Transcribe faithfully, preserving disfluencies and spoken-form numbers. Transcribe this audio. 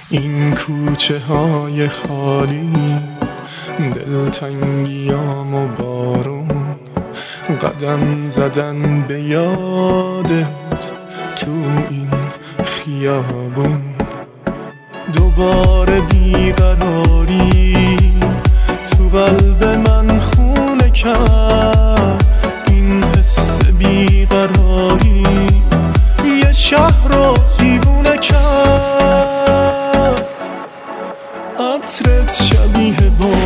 این کوچه های خالی، دلتنگیام و بارون، قدم زدن به یادت تو این خیابون. دوباره بیقراری تو قلب من خونه کرد، این حس بیقراری یه شهر رو دیوونه کرد. عطرت شبیه با